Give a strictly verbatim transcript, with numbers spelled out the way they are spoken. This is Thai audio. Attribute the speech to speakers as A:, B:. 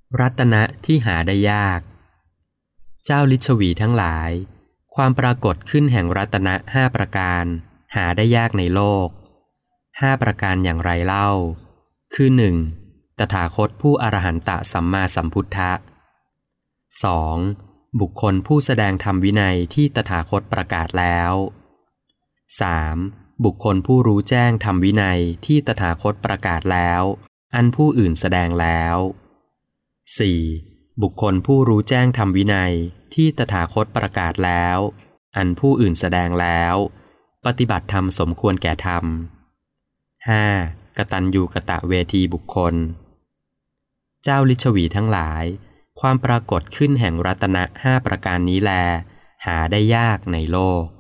A: รัตนะที่หาได้ยากเจ้าลิชวีทั้งหลายความปรากฏขึ้นแห่งรัตนะห้าประการหาได้ยากในโลกห้าประการอย่างไรเล่าคือหนึ่งตถาคตผู้อรหันตสัมมาสัมพุทธะ สอง. บุคคลผู้แสดงธรรมวินัยที่ตถาคตประกาศแล้ว สาม. บุคคลผู้รู้แจ้งธรรมวินัยที่ตถาคตประกาศแล้วอันผู้อื่นแสดงแล้ว สี่. บุคคลผู้รู้แจ้งธรรมวินัยที่ตถาคตประกาศแล้วอันผู้อื่นแสดงแล้วปฏิบัติธรรมสมควรแก่ธรรม ห้า. กตัญญูกตเวทีบุคคลเจ้าลิชวีทั้งหลายความปรากฏขึ้นแห่งรัตนะห้าประการนี้แลหาได้ยากในโลก